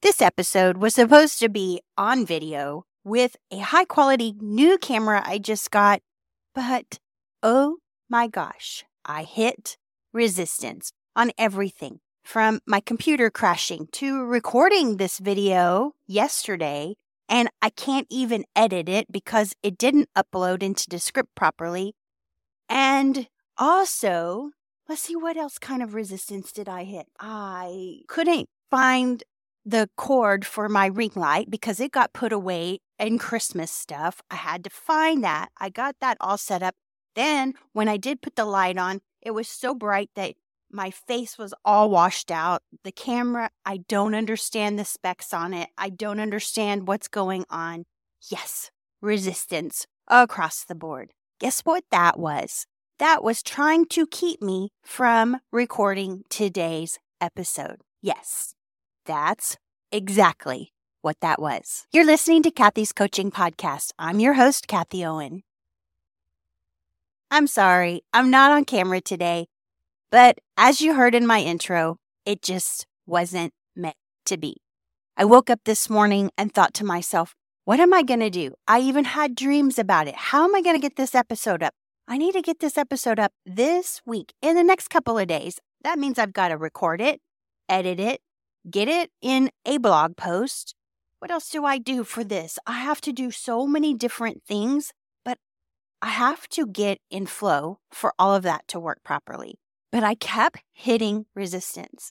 This episode was supposed to be on video with a high quality new camera I just got, but oh my gosh, I hit resistance on everything from my computer crashing to recording this video yesterday, and I can't even edit it because it didn't upload into Descript properly. And also, let's see, what else kind of resistance did I hit? I couldn't find the cord for my ring light because it got put away in Christmas stuff. I had to find that. I got that all set up. Then when I did put the light on, it was so bright that my face was all washed out. The camera, I don't understand the specs on it. I don't understand what's going on. Yes, resistance across the board. Guess what that was? That was trying to keep me from recording today's episode. Yes, that's exactly what that was. You're listening to Kathy's Coaching Podcast. I'm your host, Kathy Owen. I'm sorry, I'm not on camera today, but as you heard in my intro, it just wasn't meant to be. I woke up this morning and thought to myself, what am I going to do? I even had dreams about it. How am I going to get this episode up? I need to get this episode up this week, in the next couple of days. That means I've got to record it, edit it, get it in a blog post. What else do I do for this? I have to do so many different things, but I have to get in flow for all of that to work properly. But I kept hitting resistance.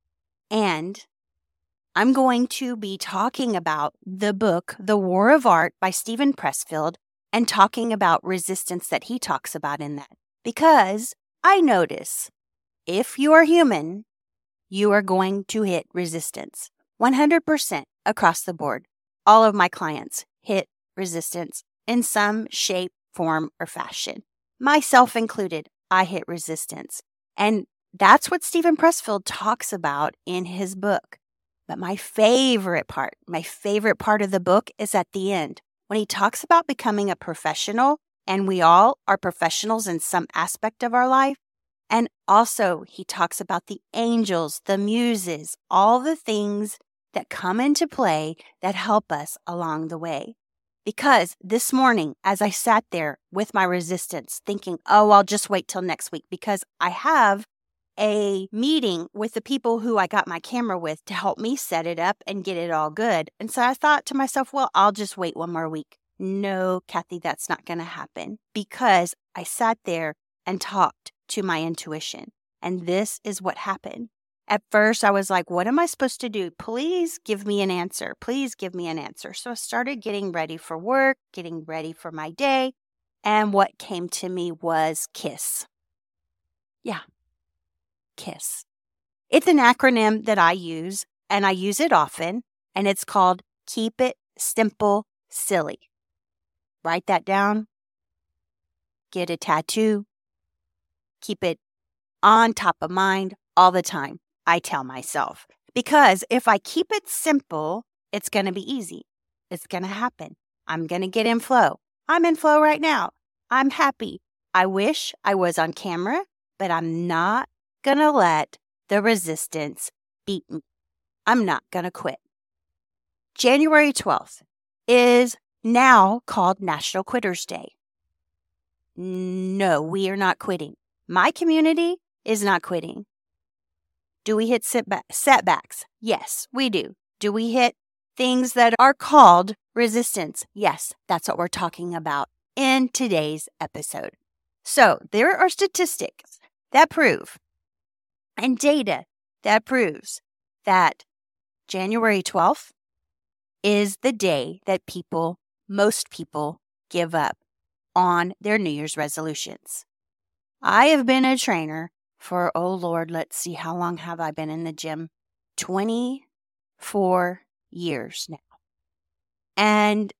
And I'm going to be talking about the book, The War of Art by Steven Pressfield, and talking about resistance that he talks about in that. Because I notice if you are human, you are going to hit resistance. 100% across the board. All of my clients hit resistance in some shape, form, or fashion. Myself included, I hit resistance. And that's what Steven Pressfield talks about in his book. But my favorite part of the book is at the end, when he talks about becoming a professional, and we all are professionals in some aspect of our life. And also he talks about the angels, the muses, all the things that come into play that help us along the way. Because this morning, as I sat there with my resistance, thinking, oh, I'll just wait till next week because I have a meeting with the people who I got my camera with to help me set it up and get it all good. And so I thought to myself, well, I'll just wait one more week. No, Kathy, that's not going to happen because I sat there and talked to my intuition. And this is what happened. At first, I was like, what am I supposed to do? Please give me an answer. Please give me an answer. So I started getting ready for work, getting ready for my day. And what came to me was KISS. Yeah. KISS. It's an acronym that I use, and I use it often, and it's called Keep It Simple, Silly. Write that down. Get a tattoo. Keep it on top of mind all the time, I tell myself. Because if I keep it simple, it's going to be easy. It's going to happen. I'm going to get in flow. I'm in flow right now. I'm happy. I wish I was on camera, but I'm not going to let the resistance beat me. I'm not going to quit. January 12th is now called National Quitters Day. No, we are not quitting. My community is not quitting. Do we hit setbacks? Yes, we do. Do we hit things that are called resistance? Yes, that's what we're talking about in today's episode. So there are statistics that prove and data that proves that January 12th is the day that most people give up on their New Year's resolutions. I have been a trainer for, oh Lord, let's see, how long have I been in the gym? 24 years now. And,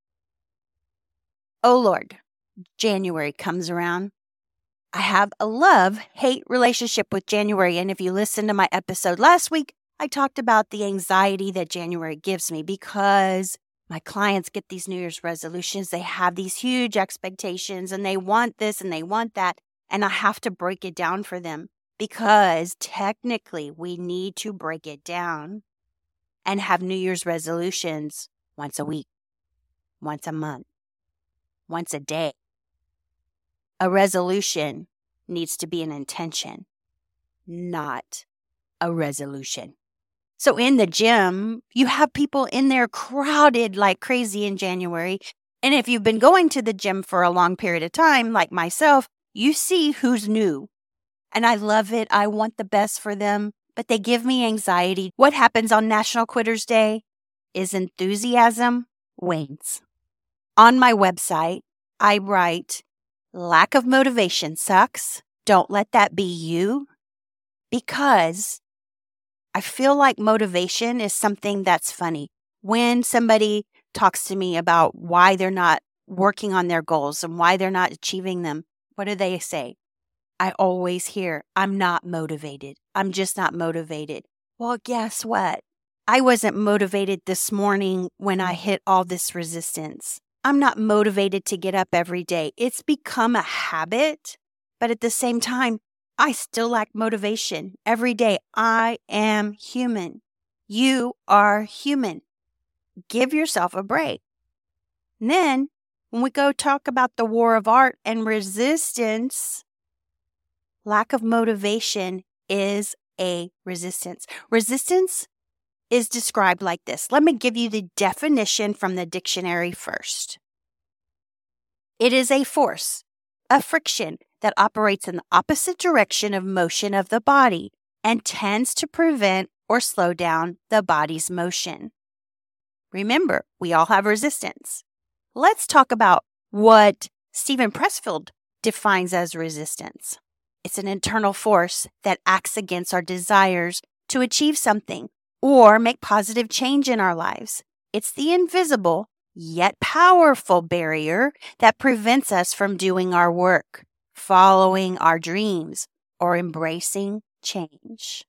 oh Lord, January comes around. I have a love-hate relationship with January. And if you listened to my episode last week, I talked about the anxiety that January gives me because my clients get these New Year's resolutions. They have these huge expectations and they want this and they want that. And I have to break it down for them because technically we need to break it down. and have New Year's resolutions once a week, once a month, once a day. A resolution needs to be an intention, not a resolution. So in the gym, you have people in there crowded like crazy in January. And if you've been going to the gym for a long period of time, like myself, you see who's new. And I love it. I want the best for them, but they give me anxiety. What happens on National Quitters Day is enthusiasm wanes. On my website, I write, lack of motivation sucks. Don't let that be you, because I feel like motivation is something that's funny. When somebody talks to me about why they're not working on their goals and why they're not achieving them, what do they say? I always hear, I'm not motivated. I'm just not motivated. Well, guess what? I wasn't motivated this morning when I hit all this resistance. I'm not motivated to get up every day. It's become a habit, but at the same time, I still lack motivation every day. I am human. You are human. Give yourself a break. And then when we go talk about the war of art and resistance, lack of motivation is a resistance. Resistance is described like this. Let me give you the definition from the dictionary first. It is a force, a friction that operates in the opposite direction of motion of the body and tends to prevent or slow down the body's motion. Remember, we all have resistance. Let's talk about what Steven Pressfield defines as resistance. It's an internal force that acts against our desires to achieve something or make positive change in our lives. It's the invisible yet powerful barrier that prevents us from doing our work, following our dreams, or embracing change.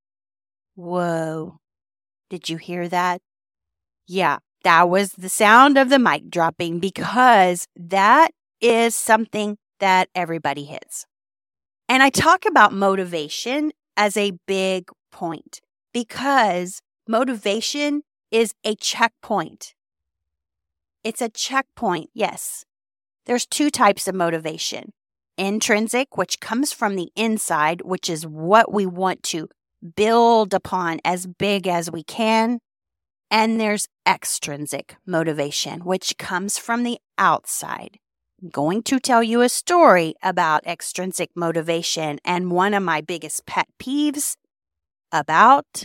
Whoa. Did you hear that? Yeah, that was the sound of the mic dropping, because that is something that everybody hits. And I talk about motivation as a big point because motivation is a checkpoint. It's a checkpoint, yes. There's two types of motivation. Intrinsic, which comes from the inside, which is what we want to build upon as big as we can. And there's extrinsic motivation, which comes from the outside. I'm going to tell you a story about extrinsic motivation and one of my biggest pet peeves about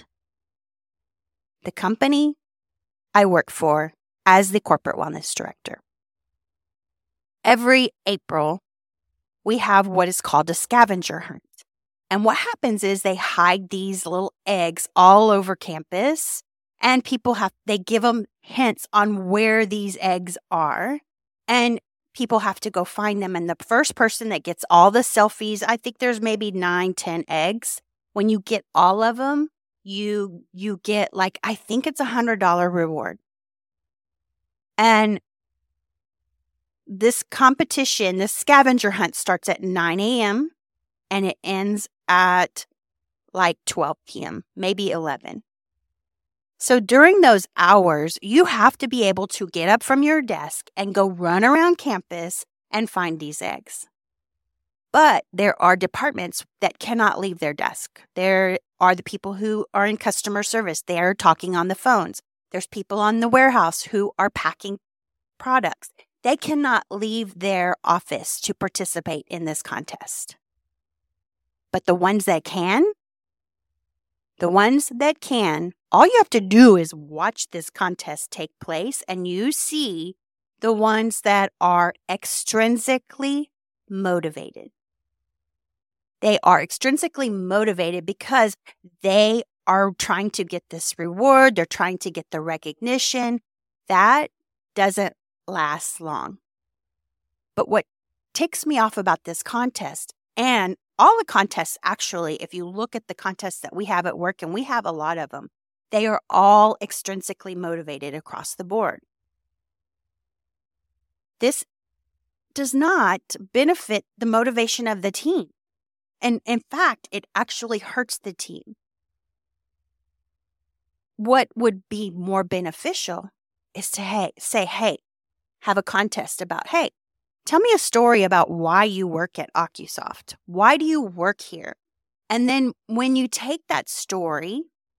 the company I work for as the corporate wellness director. Every April, we have what is called a scavenger hunt. And what happens is they hide these little eggs all over campus, and they give them hints on where these eggs are, and people have to go find them. And the first person that gets all the selfies, I think there's maybe 9-10 eggs. When you get all of them, you get I think it's $100 reward. And this competition, this scavenger hunt, starts at 9 a.m. and it ends at 12 p.m., maybe 11. So during those hours, you have to be able to get up from your desk and go run around campus and find these eggs. But there are departments that cannot leave their desk. There are the people who are in customer service. They're talking on the phones. There's people on the warehouse who are packing products. They cannot leave their office to participate in this contest. But the ones that can, all you have to do is watch this contest take place, and you see the ones that are extrinsically motivated. They are extrinsically motivated because they are trying to get this reward. They're trying to get the recognition. That doesn't last long. But what ticks me off about this contest, and all the contests actually, if you look at the contests that we have at work, and we have a lot of them, they are all extrinsically motivated across the board. This does not benefit the motivation of the team. And in fact, it actually hurts the team. what would be more beneficial is to say, hey, have a contest about, hey, tell me a story about why you work at OcuSoft. Why do you work here? And then when you take that story,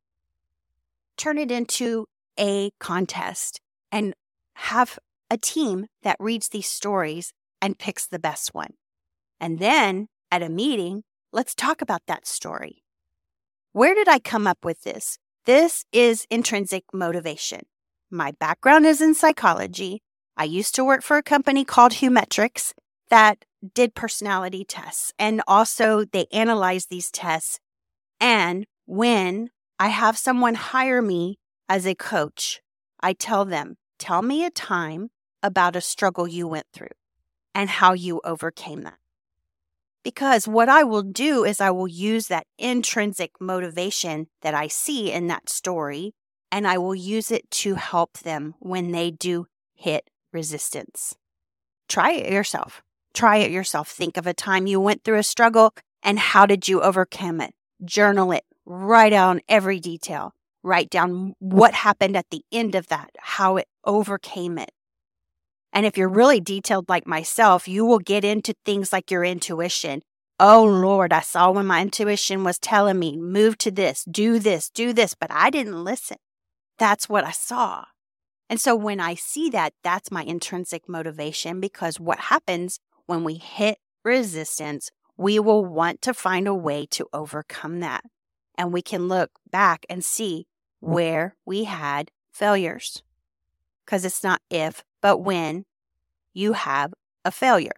turn it into a contest and have a team that reads these stories and picks the best one. And then at a meeting, let's talk about that story. Where did I come up with this? This is intrinsic motivation. My background is in psychology. I used to work for a company called Humetrics that did personality tests, and also they analyze these tests. And when I have someone hire me as a coach, I tell them, tell me a time about a struggle you went through and how you overcame that. Because what I will do is I will use that intrinsic motivation that I see in that story, and I will use it to help them when they do hit resistance. Try it yourself. Try it yourself. Think of a time you went through a struggle and how did you overcome it? Journal it. Write down every detail. Write down what happened at the end of that, how it overcame it. And if you're really detailed like myself, you will get into things like your intuition. Oh, Lord, I saw when my intuition was telling me, move to this, but I didn't listen. That's what I saw. And so when I see that, that's my intrinsic motivation, because what happens when we hit resistance, we will want to find a way to overcome that. And we can look back and see where we had failures. Because it's not if, but when you have a failure.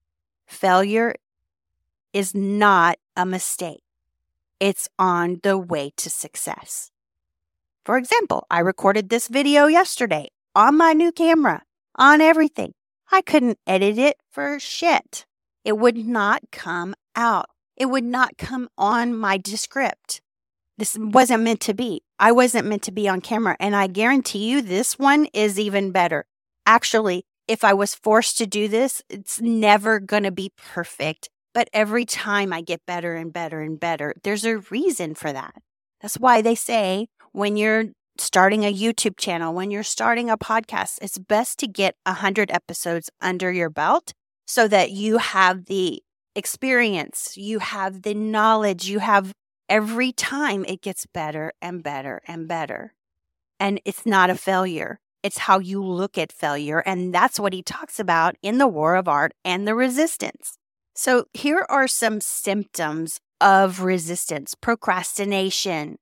Failure is not a mistake. It's on the way to success. For example, I recorded this video yesterday on my new camera, on everything. I couldn't edit it for shit. It would not come out. It would not come on my Descript. This wasn't meant to be. I wasn't meant to be on camera. And I guarantee you this one is even better. Actually, if I was forced to do this, it's never going to be perfect. But every time I get better and better and better, there's a reason for that. That's why they say when you're starting a YouTube channel, when you're starting a podcast, it's best to get 100 episodes under your belt so that you have the experience, you have the knowledge, you have every time it gets better and better and better. And it's not a failure. It's how you look at failure. And that's what he talks about in The War of Art and the Resistance. So here are some symptoms of resistance: procrastination,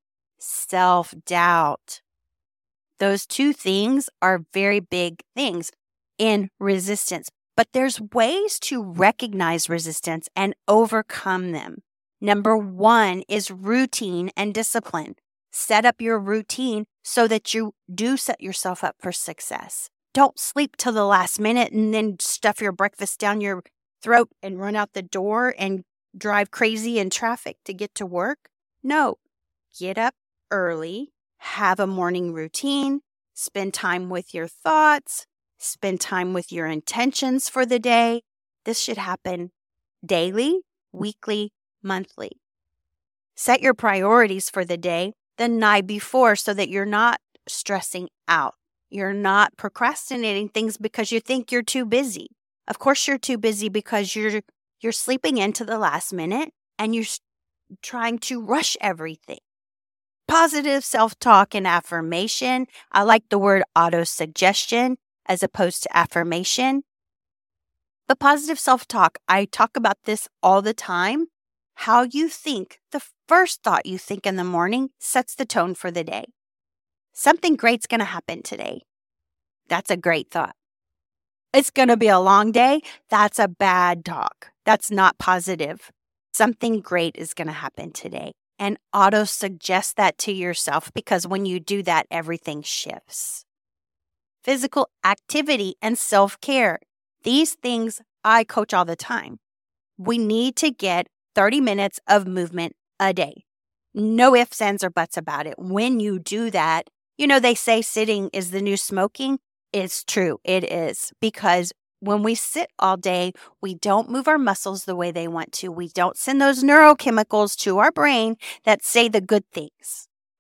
self-doubt. Those two things are very big things in resistance. But there's ways to recognize resistance and overcome them. Number one is routine and discipline. Set up your routine so that you do set yourself up for success. Don't sleep till the last minute and then stuff your breakfast down your throat and run out the door and drive crazy in traffic to get to work. No, get up early, have a morning routine, spend time with your thoughts, spend time with your intentions for the day. This should happen daily, weekly, monthly. Set your priorities for the day the night before so that you're not stressing out. You're not procrastinating things because you think you're too busy. Of course you're too busy because you're sleeping into the last minute and you're trying to rush everything. Positive self-talk and affirmation. I like the word auto-suggestion as opposed to affirmation. But positive self-talk, I talk about this all the time. How you think, the first thought you think in the morning sets the tone for the day. Something great's going to happen today. That's a great thought. It's going to be a long day. That's a bad talk. That's not positive. Something great is going to happen today. And auto-suggest that to yourself, because when you do that, everything shifts. Physical activity and self-care. These things I coach all the time. We need to get 30 minutes of movement a day. No ifs, ands, or buts about it. When you do that, they say sitting is the new smoking. It's true. It is. Because when we sit all day, we don't move our muscles the way they want to. We don't send those neurochemicals to our brain that say the good things.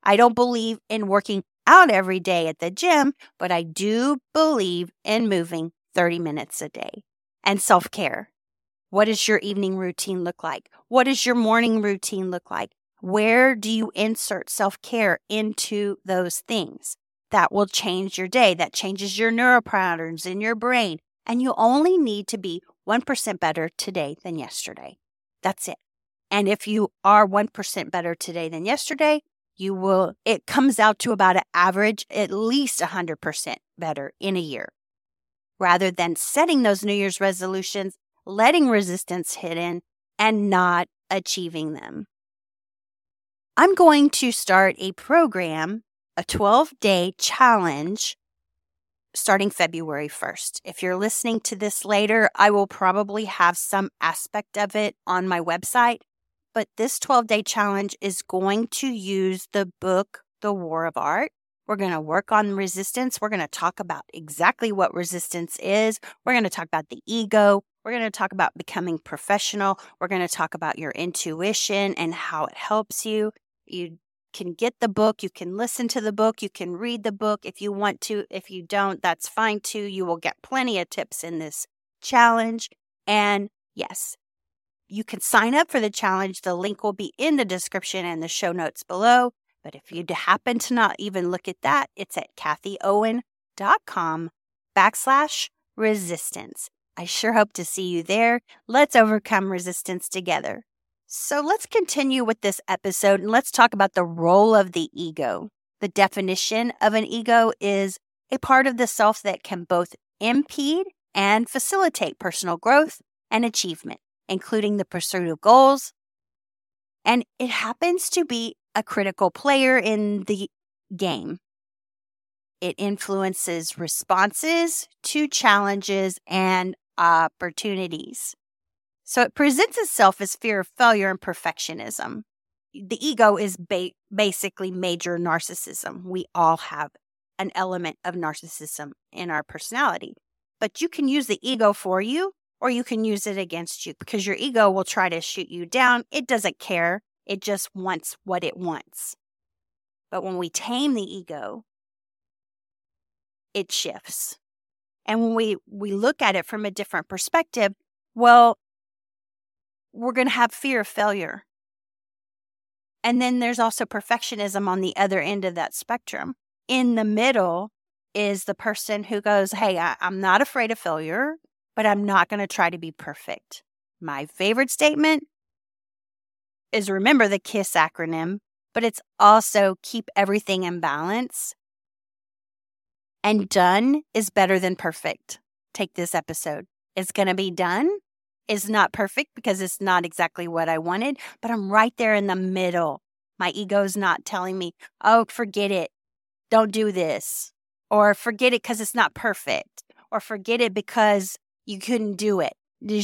I don't believe in working out every day at the gym, but I do believe in moving 30 minutes a day. And self-care. What does your evening routine look like? What does your morning routine look like? Where do you insert self-care into those things? That will change your day. That changes your neuropatterns in your brain. And you only need to be 1% better today than yesterday. That's it. And if you are 1% better today than yesterday, it comes out to about an average, at least 100% better in a year. Rather than setting those New Year's resolutions, letting resistance hit in, and not achieving them. I'm going to start a program, a 12-day challenge, starting February 1st. If you're listening to this later, I will probably have some aspect of it on my website, but this 12-day challenge is going to use the book, The War of Art. We're going to work on resistance. We're going to talk about exactly what resistance is. We're going to talk about the ego. We're going to talk about becoming professional. We're going to talk about your intuition and how it helps you. You can get the book. You can listen to the book. You can read the book if you want to. If you don't, that's fine too. You will get plenty of tips in this challenge. And yes, you can sign up for the challenge. The link will be in the description and the show notes below. But if you happen to not even look at that, it's at kathyowen.com/resistance. I sure hope to see you there. Let's overcome resistance together. So let's continue with this episode and let's talk about the role of the ego. The definition of an ego is a part of the self that can both impede and facilitate personal growth and achievement, including the pursuit of goals. And it happens to be a critical player in the game. It influences responses to challenges and opportunities. So it presents itself as fear of failure and perfectionism. The ego is basically major narcissism. We all have an element of narcissism in our personality. But you can use the ego for you, or you can use it against you, because your ego will try to shoot you down. It doesn't care. It just wants what it wants. But when we tame the ego, it shifts. And when we look at it from a different perspective, well, we're going to have fear of failure. And then there's also perfectionism on the other end of that spectrum. In the middle is the person who goes, hey, I'm not afraid of failure, but I'm not going to try to be perfect. My favorite statement is remember the KISS acronym, but it's also keep everything in balance. And done is better than perfect. Take this episode. It's going to be done. It's not perfect because it's not exactly what I wanted, but I'm right there in the middle. My ego's not telling me, oh, forget it. Don't do this. Or forget it because it's not perfect. Or forget it because you couldn't do it.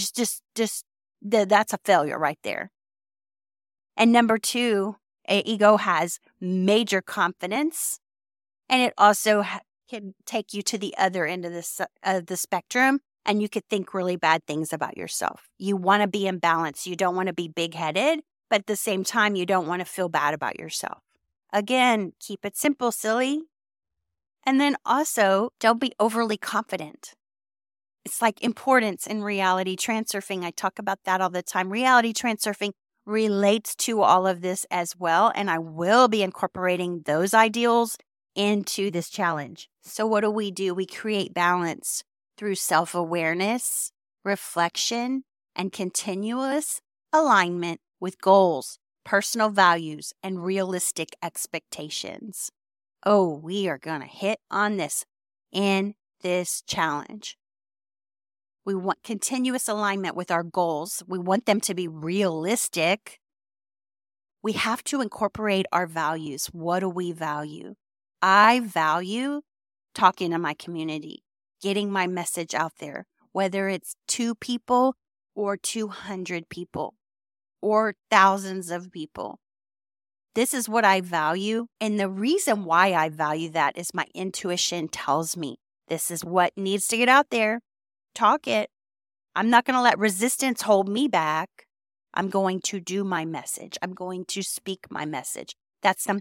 That's a failure right there. And number two, an ego has major confidence, and it also can take you to the other end of the spectrum, and you could think really bad things about yourself. You want to be in balance. You don't want to be big-headed, but at the same time, you don't want to feel bad about yourself. Again, keep it simple, silly. And then also, don't be overly confident. It's like importance in reality transurfing. I talk about that all the time. Reality transurfing relates to all of this as well, and I will be incorporating those ideals into this challenge. So what do? We create balance through self-awareness, reflection, and continuous alignment with goals, personal values, and realistic expectations. Oh, we are going to hit on this in this challenge. We want continuous alignment with our goals. We want them to be realistic. We have to incorporate our values. What do we value? I value talking to my community, getting my message out there, whether it's 2 people or 200 people or thousands of people. This is what I value. And the reason why I value that is my intuition tells me this is what needs to get out there. Talk it. I'm not going to let resistance hold me back. I'm going to do my message. I'm going to speak my message. That's something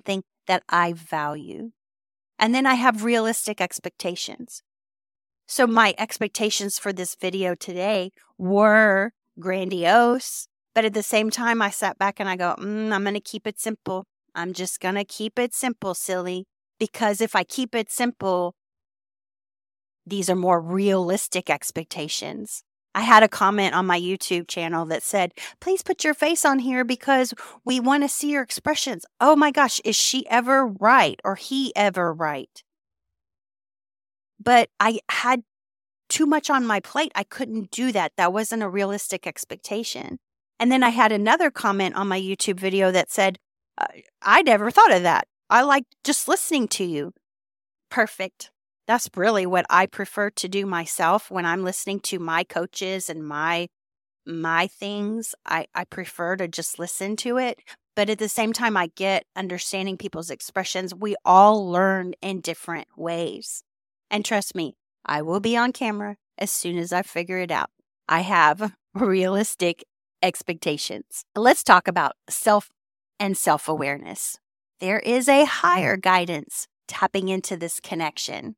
that I value. And then I have realistic expectations. So my expectations for this video today were grandiose, but at the same time, I sat back and I go, I'm going to keep it simple. I'm just going to keep it simple, silly, because if I keep it simple, these are more realistic expectations. I had a comment on my YouTube channel that said, please put your face on here because we want to see your expressions. Oh my gosh, is she ever right or he ever right? But I had too much on my plate. I couldn't do that. That wasn't a realistic expectation. And then I had another comment on my YouTube video that said, I never thought of that. I like just listening to you. Perfect. That's really what I prefer to do myself when I'm listening to my coaches and my things. I prefer to just listen to it. But at the same time, I get understanding people's expressions. We all learn in different ways. And trust me, I will be on camera as soon as I figure it out. I have realistic expectations. Let's talk about self and self-awareness. There is a higher guidance tapping into this connection.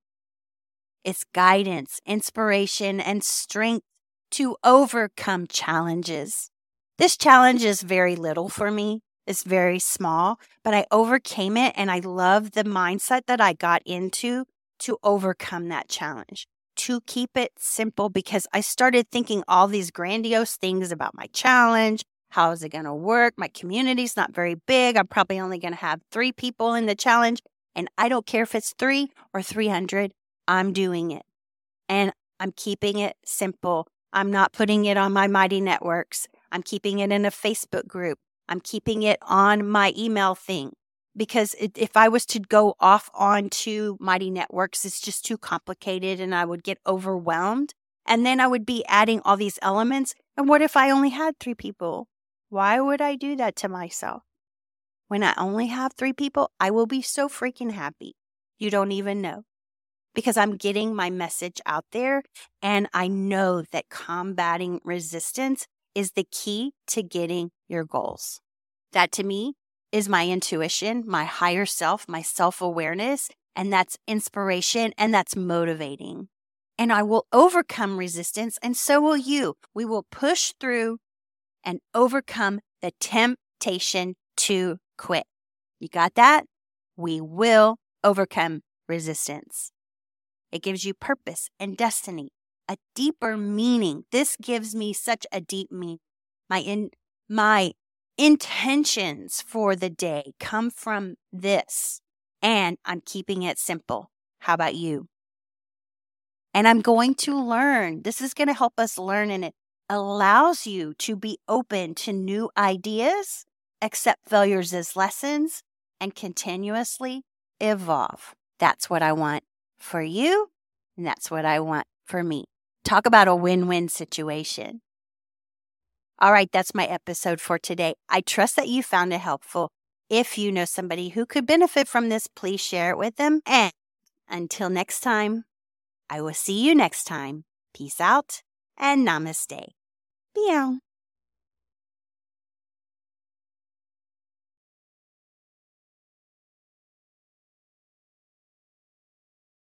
It's guidance, inspiration, and strength to overcome challenges. This challenge is very little for me. It's very small, but I overcame it, and I love the mindset that I got into to overcome that challenge, to keep it simple, because I started thinking all these grandiose things about my challenge. How is it going to work? My community's not very big. I'm probably only going to have 3 people in the challenge, and I don't care if it's 3 or 300. I'm doing it, and I'm keeping it simple. I'm not putting it on my Mighty Networks. I'm keeping it in a Facebook group. I'm keeping it on my email thing, because if I was to go off onto Mighty Networks, it's just too complicated and I would get overwhelmed. And then I would be adding all these elements. And what if I only had 3 people? Why would I do that to myself? When I only have 3 people, I will be so freaking happy. You don't even know. Because I'm getting my message out there, and I know that combating resistance is the key to getting your goals. That to me is my intuition, my higher self, my self-awareness, and that's inspiration, and that's motivating. And I will overcome resistance, and so will you. We will push through and overcome the temptation to quit. You got that? We will overcome resistance. It gives you purpose and destiny, a deeper meaning. This gives me such a deep meaning. My intentions for the day come from this, and I'm keeping it simple. How about you? And I'm going to learn. This is going to help us learn, and it allows you to be open to new ideas, accept failures as lessons, and continuously evolve. That's what I want for you, and that's what I want for me. Talk about a win-win situation. All right, that's my episode for today. I trust that you found it helpful. If you know somebody who could benefit from this, please share it with them. And until next time, I will see you next time. Peace out and namaste. Meow.